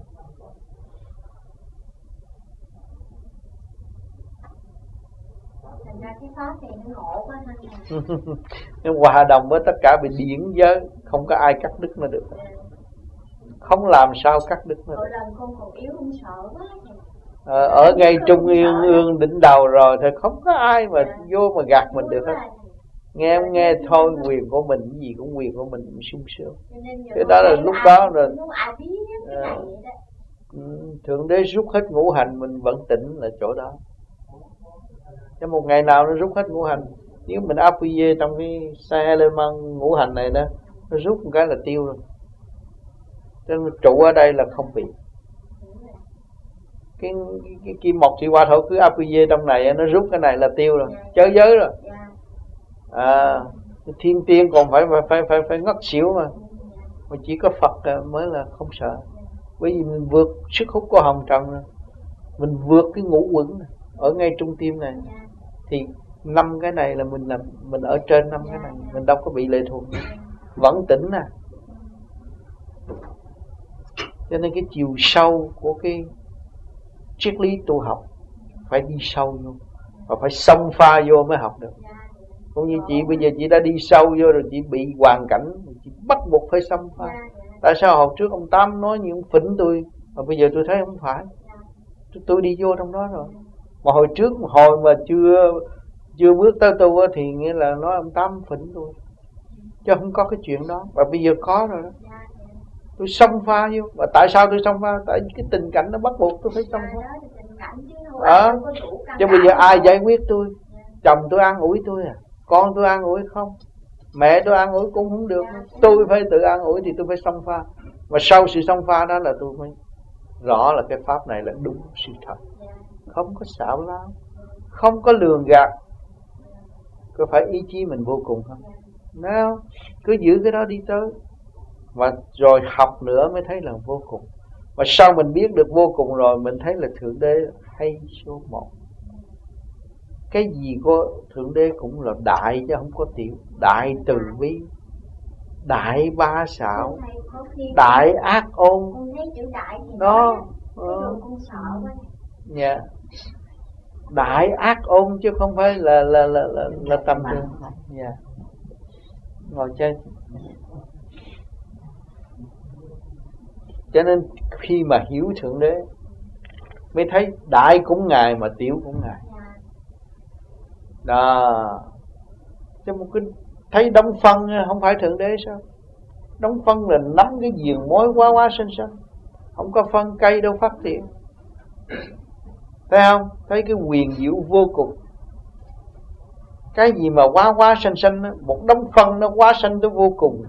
Thành ra cái pháp này nó ngộ quá ha. Nó hòa đồng với tất cả về điển giới, không có ai cắt đứt nó được. Không làm sao cắt đứt nó được. Mỗi lần con còn yếu không sợ quá. Ở ngay trung ương đỉnh đầu rồi thì không có ai mà vô mà gạt mình được hết. Nghe thôi, quyền của mình, gì cũng quyền của mình sung sướng. Cái đó là lúc đó rồi Thượng Đế rút hết ngũ hành, mình vẫn tỉnh là chỗ đó. Cho một ngày nào nó rút hết ngũ hành. Nếu mình áp quy trong cái xe lên mang ngũ hành này đó, nó rút một cái là tiêu rồi. Cho nên trụ ở đây là không bị. Cái kim mộc thủy hỏa thổ cứ áp quy trong này, nó rút cái này là tiêu rồi, chớ giới rồi. Thiên tiên còn phải ngất xỉu mà chỉ có Phật mới là không sợ. Bởi vì mình vượt sức hút của hồng trần rồi, mình vượt cái ngũ quẩn ở ngay trung tim này, thì 5 cái này là mình ở trên 5 cái này, mình đâu có bị lệ thuộc, vẫn tỉnh nè. Cho nên cái chiều sâu của cái triết lý tu học phải đi sâu vô, và phải xông pha vô mới học được. Cũng như chị bây giờ chị đã đi sâu vô rồi, chị bị hoàn cảnh, chị bắt buộc phải xông pha. Tại sao hồi trước ông Tám nói như ông phỉnh tôi, mà bây giờ tôi thấy không phải, tôi đi vô trong đó rồi. Mà hồi trước hồi mà chưa bước tới tu thì nghĩa là nói ông Tám phỉnh tôi, chứ không có cái chuyện đó. Và bây giờ có rồi đó, tôi xông pha vô. Và tại sao tôi xông pha? Tại cái tình cảnh nó bắt buộc tôi phải xông pha. Chứ bây giờ ai giải quyết tôi? Chồng tôi an ủi tôi à? Con tôi an ủi không? Mẹ tôi an ủi cũng không được. Tôi phải tự an ủi thì tôi phải xông pha. Và sau sự xông pha đó là tôi mới rõ là cái pháp này là đúng sự thật, không có xạo lao, không có lường gạt. Có phải ý chí mình vô cùng không? Nào, cứ giữ cái đó đi tới. Và rồi học nữa mới thấy là vô cùng. Và sau mình biết được vô cùng rồi, mình thấy là Thượng Đế hay số 1. Cái gì của Thượng Đế cũng là đại chứ không có tiểu. Đại từ bi, đại ba xạo, đại ác ôn. Đó. Yeah. Đại ác ôn chứ không phải là tầm thường. Yeah. Ngồi chơi. Cho nên khi mà hiểu Thượng Đế mới thấy đại cũng Ngài mà tiểu cũng Ngài. Đó. Chứ một cái thấy đóng phân không phải Thượng Đế sao? Đóng phân là nắm cái giường mối quá sinh sinh. Không có phân cây đâu phát triển. Thấy không? Thấy cái quyền diệu vô cùng. Cái gì mà quá sinh sinh, một đống phân nó quá sinh tới vô cùng.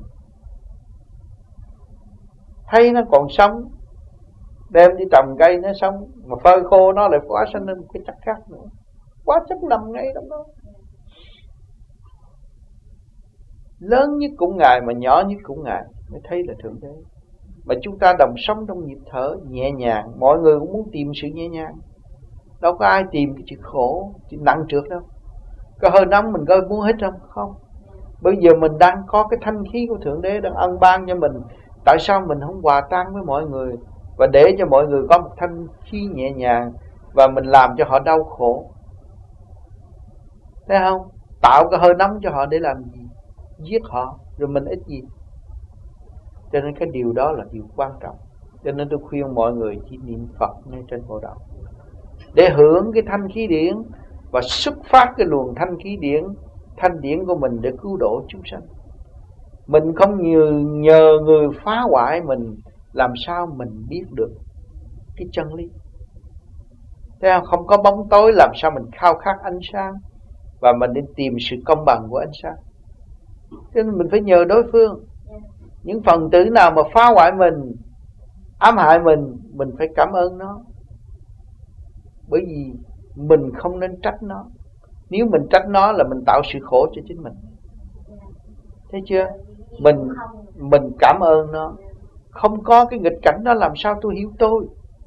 Thấy nó còn sống, đem đi trồng cây nó sống, mà phơi khô nó lại quá sinh lên một cái chất khác nữa. Quá chất nằm ngay trong đó. Lớn nhất cũng Ngài mà nhỏ nhất cũng Ngài, mới thấy là Thượng Đế. Mà chúng ta đồng sống trong nhịp thở nhẹ nhàng. Mọi người cũng muốn tìm sự nhẹ nhàng. Đâu có ai tìm cái chuyện khổ, chuyện nặng trược đâu. Có hơi nóng mình coi muốn hít không? Không. Bây giờ mình đang có cái thanh khí của Thượng Đế đang ân ban cho mình. Tại sao mình không hòa tan với mọi người và để cho mọi người có một thanh khí nhẹ nhàng, và mình làm cho họ đau khổ? Thấy không? Tạo cái hơi nóng cho họ để làm gì? Giết họ, rồi mình ít gì? Cho nên cái điều đó là điều quan trọng. Cho nên tôi khuyên mọi người chỉ niệm Phật ngay trên bộ đầu, để hưởng cái thanh khí điển và xuất phát cái luồng thanh khí điển, thanh điển của mình để cứu độ chúng sanh. Mình không nhờ người phá hoại mình, làm sao mình biết được cái chân lý? Thấy không? Không có bóng tối, làm sao mình khao khát ánh sáng, và mình đi tìm sự công bằng của ánh sáng. Cho nên mình phải nhờ đối phương. Những phần tử nào mà phá hoại mình, ám hại mình phải cảm ơn nó. Bởi vì mình không nên trách nó. Nếu mình trách nó là mình tạo sự khổ cho chính mình. Thấy chưa? Mình cảm ơn nó. Không có cái nghịch cảnh đó làm sao tôi hiểu tôi?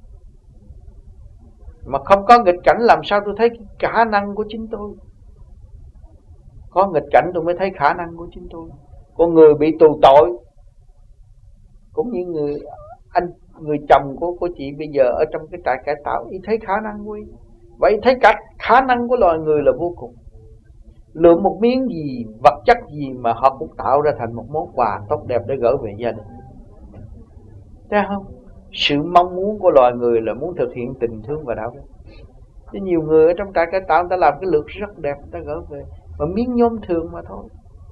Mà không có nghịch cảnh làm sao tôi thấy cái khả năng của chính tôi? Có nghịch cảnh tôi mới thấy khả năng của chính tôi. Con người bị tù tội, cũng như người chồng của chị bây giờ ở trong cái trại cải tạo, ý thấy khả năng của ý. Vậy thấy cả khả năng của loài người là vô cùng. Lượm một miếng gì, vật chất gì mà họ cũng tạo ra thành một món quà tốt đẹp để gửi về gia đình. Thấy không? Sự mong muốn của loài người là muốn thực hiện tình thương và đạo đức. Chứ nhiều người ở trong trại cải tạo người ta làm cái lược rất đẹp, người ta gửi về, mà miếng nhôm thường mà thôi.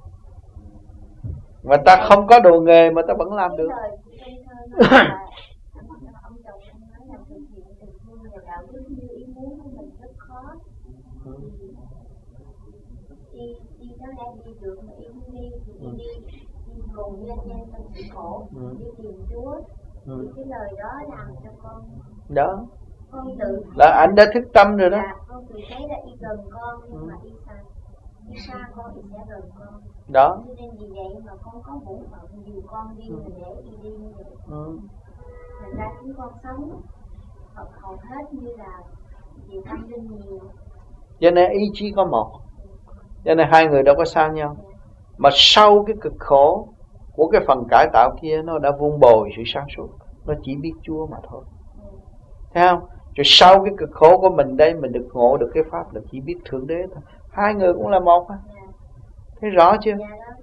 Mà ta không có đồ nghề mà ta vẫn làm được. Đi tới đây đi được mà em không đi thì đi cùng lên trên trong sự khổ, đi tìm Chúa. Thì cái lời đó làm cho con đó, con tự là anh đã thức tâm rồi đó. Con tự thấy là y gần con nhưng mà y xa con y sẽ gần con. Đó. Cho nên vì vậy mà con có bổn phận dù con đi mà để y đi như vậy. Thành ra chúng con sống hầu hết như là vì tâm linh nhiều. Cho nên ý chí có một. Cho nên hai người đâu có xa nhau. Mà sau cái cực khổ của cái phần cải tạo kia, nó đã vun bồi sự sáng suốt. Nó chỉ biết Chúa mà thôi. Thấy không? Rồi sau cái cực khổ của mình đây, mình được ngộ được cái pháp là chỉ biết Thượng Đế thôi. Hai người cũng là một. Thấy rõ chưa?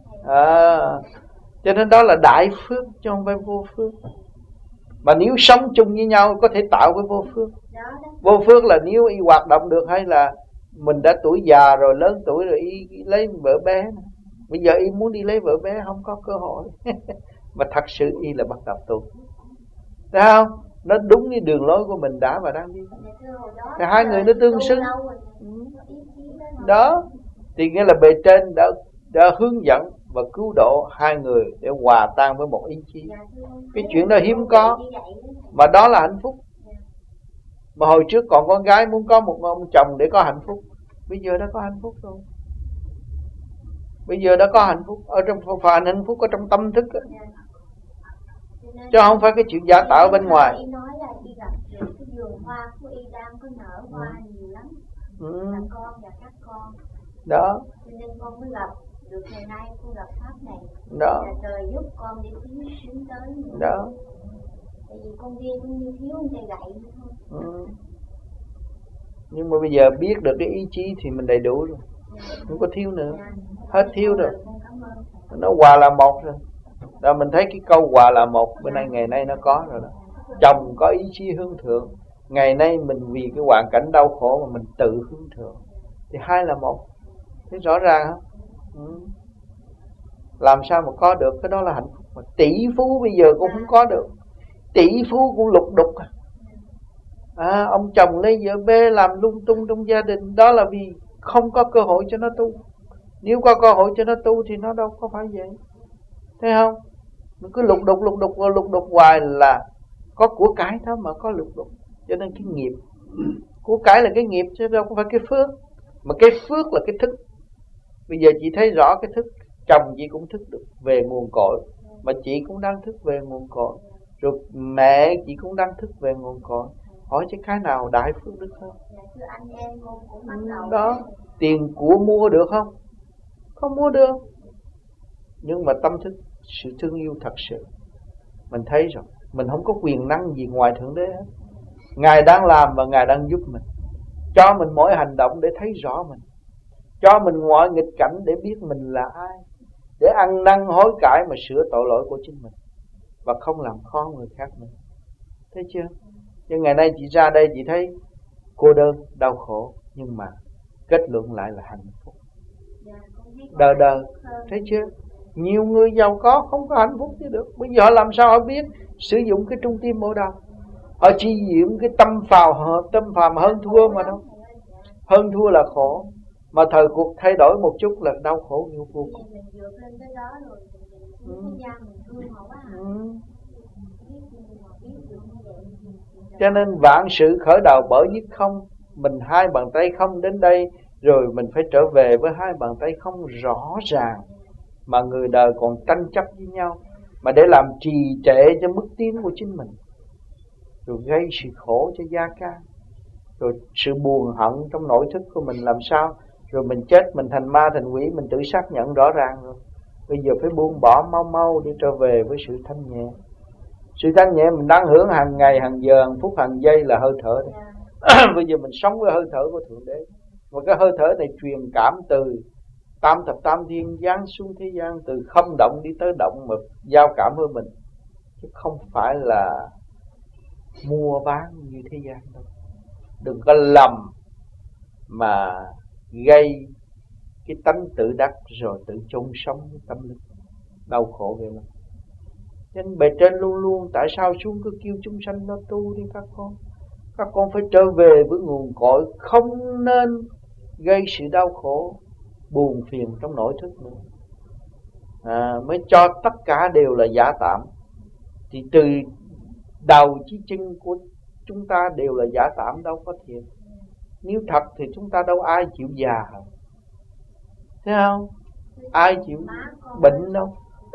Cho nên đó là đại phước chứ không phải vô phước. Mà nếu sống chung với nhau có thể tạo cái vô phước. Vô phước là nếu y hoạt động được, hay là mình đã tuổi già rồi, lớn tuổi rồi, y lấy vợ bé. Bây giờ y muốn đi lấy vợ bé không có cơ hội. Mà thật sự y là bắt đầu tu. Thấy không? Nó đúng như đường lối của mình đã và đang đi. Thì hai người nó tương xứng. Đó. Thì nghĩa là bề trên đã hướng dẫn và cứu độ hai người để hòa tan với một ý chí. Cái chuyện đó hiếm có. Mà đó là hạnh phúc. Mà hồi trước còn con gái muốn có một ông chồng để có hạnh phúc. Bây giờ đã có hạnh phúc rồi. Bây giờ đã có hạnh phúc. Ở trong phần hạnh phúc ở trong tâm thức đó. Chứ không phải cái chuyện giả tạo bên ngoài. Y nói là y gặp được cái vườn hoa của y đang có nở hoa nhiều lắm. Là con và các con. Đó. Cho nên con mới gặp được ngày nay con gặp pháp này. Đó. Là trời giúp con để tiến tới. Đó. Tại vì con đi cũng như thiếu một cây gậy nữa thôi. Nhưng mà bây giờ biết được cái ý chí thì mình đầy đủ rồi. Không có thiếu nữa. Hết thiếu rồi. Nó hòa là một rồi. Đó, mình thấy cái câu hòa là một bên nay ngày nay nó có rồi đó. Chồng có ý chí hướng thượng. Ngày nay mình vì cái hoàn cảnh đau khổ mà mình tự hướng thượng. Thì hai là một. Thấy rõ ràng không? Làm sao mà có được? Cái đó là hạnh phúc. Mà tỷ phú bây giờ cũng không có được. Tỷ phú cũng lục đục. Ông chồng lấy vợ bê làm lung tung trong gia đình. Đó là vì không có cơ hội cho nó tu. Nếu có cơ hội cho nó tu thì nó đâu có phải vậy. Thấy không? Mình cứ lục đục hoài là có của cải thôi mà có lục đục. Cho nên cái nghiệp, của cải là cái nghiệp chứ đâu có phải cái phước. Mà cái phước là cái thức. Bây giờ chị thấy rõ cái thức. Chồng chị cũng thức được về nguồn cội, mà chị cũng đang thức về nguồn cội. Rồi mẹ chị cũng đang thức về nguồn cội. Hỏi chứ cái nào đại phước được hơn? Đó. Tiền của mua được không? Không mua được. Nhưng mà tâm thức, sự thương yêu thật sự, mình thấy rồi. Mình không có quyền năng gì ngoài Thượng Đế hết. Ngài đang làm và Ngài đang giúp mình. Cho mình mỗi hành động để thấy rõ mình. Cho mình mọi nghịch cảnh để biết mình là ai. Để ăn năn hối cải mà sửa tội lỗi của chính mình. Và không làm khó người khác nữa. Thấy chưa? Nhưng ngày nay chị ra đây chị thấy cô đơn, đau khổ. Nhưng mà kết luận lại là hạnh phúc. Đờ đờ. Thấy chưa? Nhiều người giàu có không có hạnh phúc chứ được. Bây giờ làm sao họ biết sử dụng cái trung tim bộ đầu? Họ chỉ dụng cái tâm phàm hơn thua mà đâu. Hơn thua là khổ. Mà thời cuộc thay đổi một chút là đau khổ nhiều vô cùng. Cho nên vạn sự khởi đầu bởi nhất không. Mình hai bàn tay không đến đây, rồi mình phải trở về với hai bàn tay không rõ ràng. Mà người đời còn tranh chấp với nhau. mà để làm trì trệ cho bước tiến của chính mình, rồi gây sự khổ cho gia can, rồi sự buồn hận trong nội thức của mình làm sao, rồi mình chết mình thành ma thành quỷ, mình tự xác nhận rõ ràng rồi. Bây giờ phải buông bỏ mau mau để trở về với sự thanh nhẹ. Sự thanh nhẹ mình đang hưởng hàng ngày, hàng giờ, hàng phút, hàng giây là hơi thở đấy. Bây giờ mình sống với hơi thở của Thượng Đế. Và cái hơi thở này truyền cảm từ tam thập tam thiên giáng xuống thế gian, từ không động đi tới động mà giao cảm với mình, chứ không phải là mua bán như thế gian đâu. Đừng có lầm mà gây cái tánh tự đắc rồi tự chôn sống với tâm linh, đau khổ vậy lắm. Nên bề trên luôn luôn tại sao xuống cứ kêu chúng sanh nó tu đi các con. Các con phải trở về với nguồn cội, không nên gây sự đau khổ, buồn phiền trong nội thức nữa. Mới cho tất cả đều là giả tạm. Thì từ đầu chí chân của chúng ta đều là giả tạm, đâu có thiệt. Nếu thật thì chúng ta đâu ai chịu già, thấy không? Ai chịu bệnh đâu.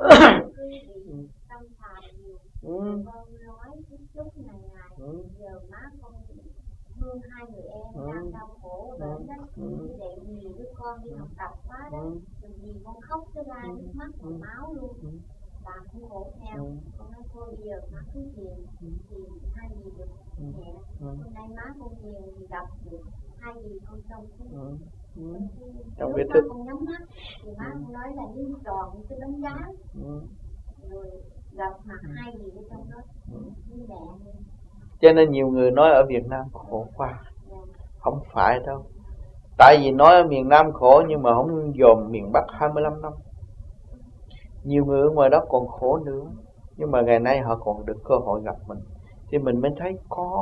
Giờ má con thương hai người em đang đau khổ lớn đó, để nhiều đứa con đi học tập quá đó, rồi gì con khóc tới ra nước mắt và máu luôn, bà cũng khổ theo. Con nói thôi bây giờ má cứ thiền thì hai gì được nhẹ. Hôm nay má con thiền thì gặp được hai gì con trong trong cái thức. Con nhắm mắt thì má con nói là như tròn như cái đống đá, rồi gặp mặt hai gì ở trong đó như mẹ. Cho nên nhiều người nói ở Việt Nam khổ quá. Không phải đâu. Tại vì nói ở miền Nam khổ nhưng mà không dòm miền Bắc 25 năm. Nhiều người ở ngoài đó còn khổ nữa, nhưng mà ngày nay họ còn được cơ hội gặp mình, thì mình mới thấy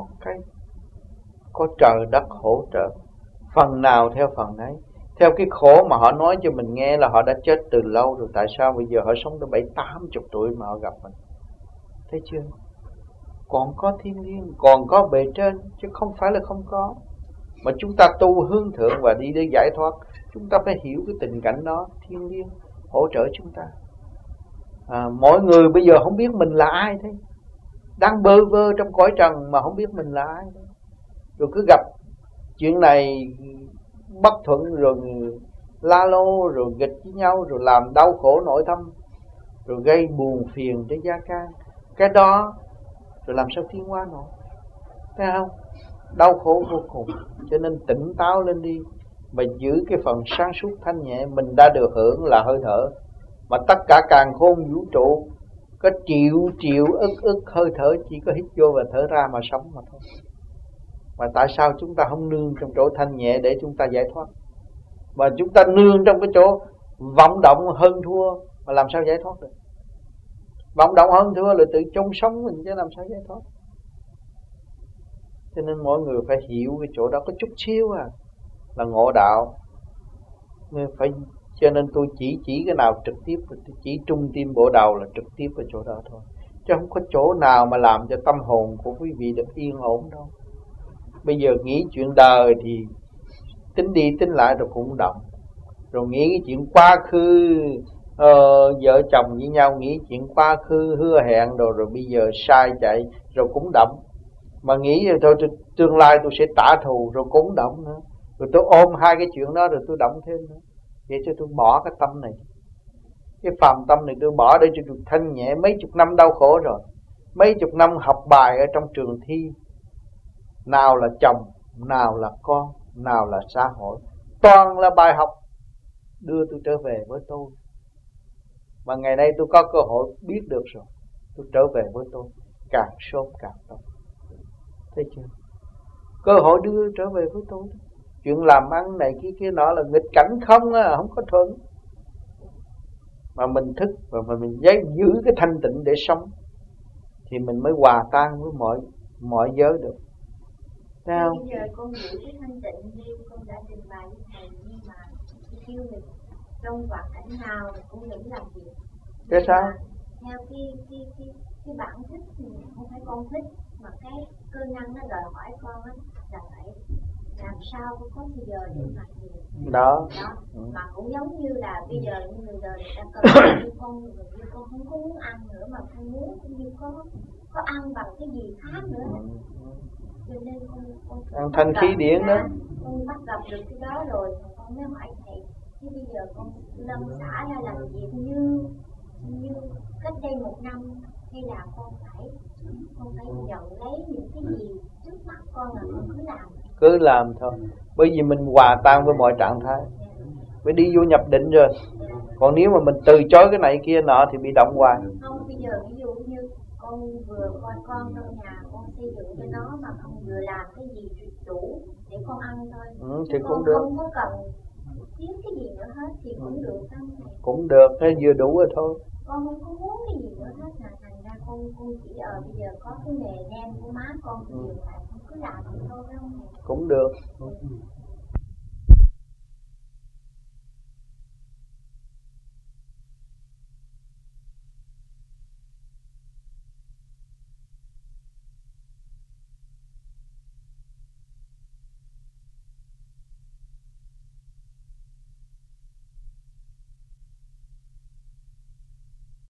có trời đất hỗ trợ. Phần nào theo phần ấy. Theo cái khổ mà họ nói cho mình nghe là họ đã chết từ lâu rồi. Tại sao bây giờ họ sống tới 70-80 tuổi mà họ gặp mình? Thấy chưa? Còn có thiên liêng, còn có bề trên, chứ không phải là không có. Mà chúng ta tu hướng thượng và đi để giải thoát, chúng ta phải hiểu cái tình cảnh đó. Thiên liêng hỗ trợ chúng ta. Mỗi người bây giờ không biết mình là ai thế, đang bơ vơ trong cõi trần mà không biết mình là ai thế. Rồi cứ gặp chuyện này bất thuận rồi la lô, rồi nghịch với nhau, rồi làm đau khổ nội tâm, rồi gây buồn phiền cho gia can. Cái đó rồi làm sao tiến hóa nổi, thấy không? Đau khổ vô cùng. Cho nên tỉnh táo lên đi, mà giữ cái phần sáng suốt thanh nhẹ. Mình đã được hưởng là hơi thở, mà tất cả càn khôn vũ trụ có triệu ức hơi thở, chỉ có hít vô và thở ra mà sống mà thôi. Mà tại sao chúng ta không nương trong chỗ thanh nhẹ để chúng ta giải thoát, mà chúng ta nương trong cái chỗ vọng động hơn thua mà làm sao giải thoát được? Vọng động hơn thua là tự chôn sống mình, chứ làm sao giải thoát? Cho nên mỗi người phải hiểu cái chỗ đó có chút xíu là ngộ đạo. Nên phải, cho nên tôi chỉ cái nào trực tiếp, tôi chỉ trung tim bộ đầu là trực tiếp ở chỗ đó thôi, chứ không có chỗ nào mà làm cho tâm hồn của quý vị được yên ổn đâu. Bây giờ nghĩ chuyện đời thì tính đi tính lại rồi cũng động, rồi nghĩ cái chuyện quá khứ, vợ chồng với nhau nghĩ chuyện quá khứ hứa hẹn rồi bây giờ sai chạy rồi cũng động. Mà nghĩ rồi thôi tương lai tôi sẽ trả thù rồi cũng động nữa. Rồi tôi ôm hai cái chuyện đó rồi tôi động thêm nữa. Vậy cho tôi bỏ cái tâm này, cái phàm tâm này tôi bỏ để cho tôi thanh nhẹ. Mấy chục năm đau khổ rồi, mấy chục năm học bài ở trong trường thi, nào là chồng, nào là con, nào là xã hội, toàn là bài học đưa tôi trở về với tôi. Mà ngày nay tôi có cơ hội biết được rồi, tôi trở về với tôi, càng sớm càng tốt. Thấy chưa? Cơ hội đưa trở về với tôi. Chuyện làm ăn này kia nọ là nghịch cảnh không không có thuận. Mà mình thức và mình giữ cái thanh tịnh để sống, thì mình mới hòa tan với mọi giới được. Thấy không? Bây giờ con giữ cái thanh tịnh đi, con đã trình bày với thầy, nhưng mà kêu mình trong hoàn cảnh nào cũng vẫn làm việc. Thế sao? Theo cái bản thích thì không phải con thích, mà cái cơ năng nó đòi hỏi con là phải làm sao cũng có thời giờ để mà hiểu. Đó. Mà cũng giống như là bây giờ như người đời người ta cần như con không có muốn ăn nữa, mà con muốn cũng như có ăn bằng cái gì khác nữa. Cho nên con ăn thanh khí điển đó. Con bắt gặp được cái đó rồi con mới hỏi thầy, thế bây giờ con lâm xả ra làm việc như cách đây 1 năm, hay là con phải nhận lấy những cái gì trước mắt con là con cứ làm thôi, bởi vì mình hòa tan với mọi trạng thái, mới đi vô nhập định rồi. Còn nếu mà mình từ chối cái này kia nọ thì bị động hoài. Không, bây giờ ví dụ như con vừa coi con trong nhà, con xây dựng cho nó mà con vừa làm cái gì đủ để con ăn thôi. Thì con cũng được. Không có cần thiếu cái gì nữa hết thì cũng được không thầy? Cũng được, thế vừa đủ rồi thôi. Con không có muốn cái gì nữa hết, là thành ra con chỉ bây giờ có cái nghề nem của má con thì lại con cứ làm vậy thôi, phải không thầy? Cũng được.